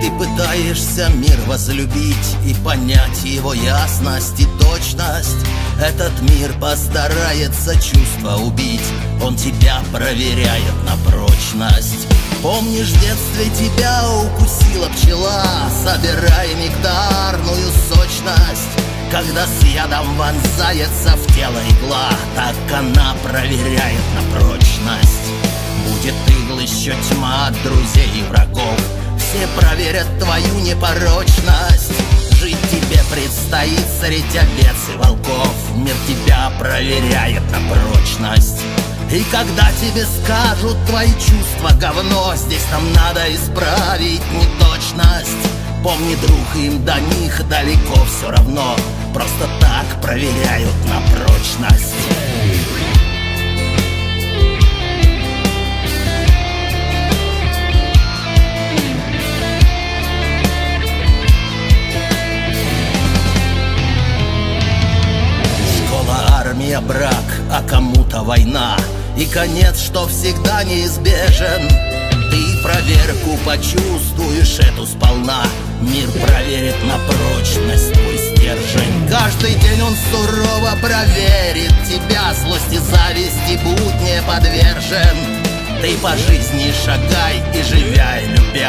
Ты пытаешься мир возлюбить и понять его ясность и точность. Этот мир постарается чувства убить, он тебя проверяет на прочность. Помнишь, в детстве тебя укусила пчела, собирая нектарную сочность. Когда с ядом вонзается в тело игла, так она проверяет на прочность. Будет иглы еще тьма от друзей и врагов, все проверят твою непорочность. Жить тебе предстоит среди овец и волков, мир тебя проверяет на прочность. И когда тебе скажут твои чувства говно, здесь нам надо исправить неточность. Помни, друг, им до них далеко все равно, просто так проверяют на прочность. Армия, брак, а кому-то война, и конец, что всегда неизбежен. Ты проверку почувствуешь эту сполна, мир проверит на прочность твой стержень. Каждый день он сурово проверит тебя, злости, зависти будь не подвержен. Ты по жизни шагай и живя, и любя,